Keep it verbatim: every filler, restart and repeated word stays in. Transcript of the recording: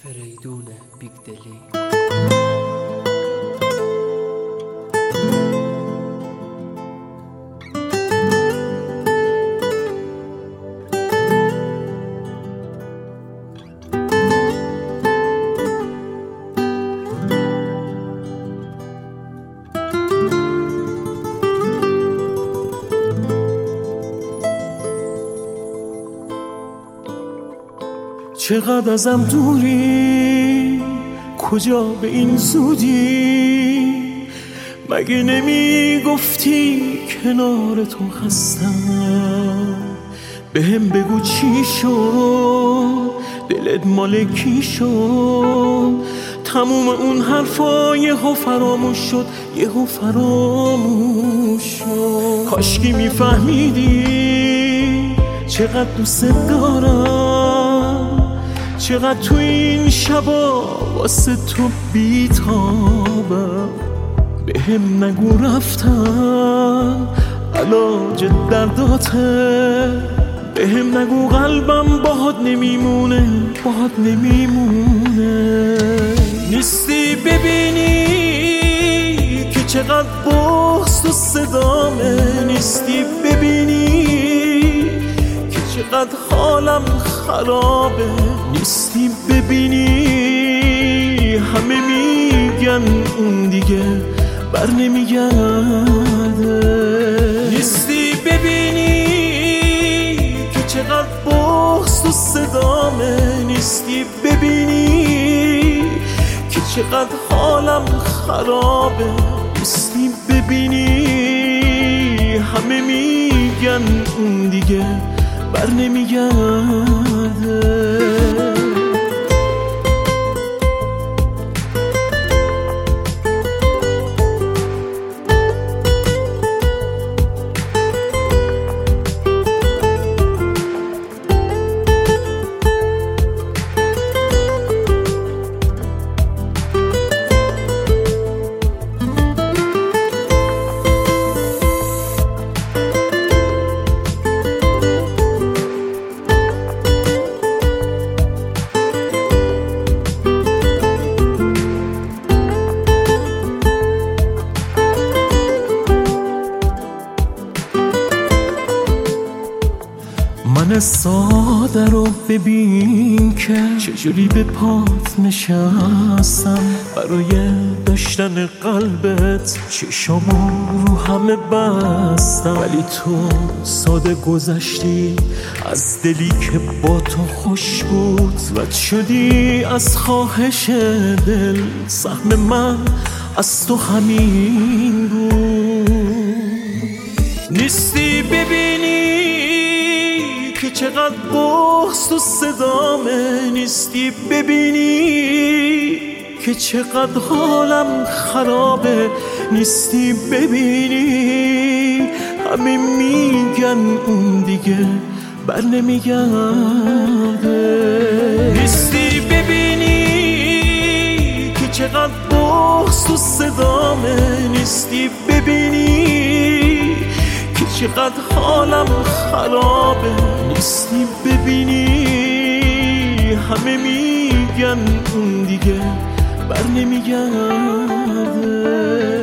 فریدون بیگدلی. چقدر ازم دوری، کجا به این زودی؟ مگه نمی گفتی کنار تو هستم؟ بهم بگو چی شد، دلت مال کی شد؟ تموم اون حرفا یهو فراموش شد، یهو فراموش شد. کاشکی میفهمیدی چقدر دوست دارم، چقدر تو این شبا واسه تو بیتابم. بهم نگو رفتم علاج درداته، بهم نگو قلبم باهات نمیمونه، باهات نمیمونه. نیستی ببینی که چقدر بغض تو صدامه، نیستی ببینی که چقدر حالم خرابه، نیستی ببینی همه میگن اون دیگه بر نمیگرده. نیستی ببینی که چقدر بغض تو صدامه، نیستی ببینی که چقدر حالم خرابه، نیستی ببینی همه میگن اون دیگه بر نمیگرده. من ساده رو ببین که چجوری به پات نشستم برای داشتن قلبت، چشامو رو همه بستم. ولی تو ساده گذشتی از دلی که با تو خوش بود، رد شدی از خواهش دل. سهم من از تو همین بود. نیستی ببینی که چقدر بغض تو صدامه، نیستی ببینی که چقدر حالم خرابه، نیستی ببینی همه میگن اون دیگه بر نمیگرده. نیستی ببینی که چقدر بغض تو صدامه، نیستی ببینی که چقدر حالم خرابه، نیستی ببینی همه میگن اون دیگه بر نمیگرده.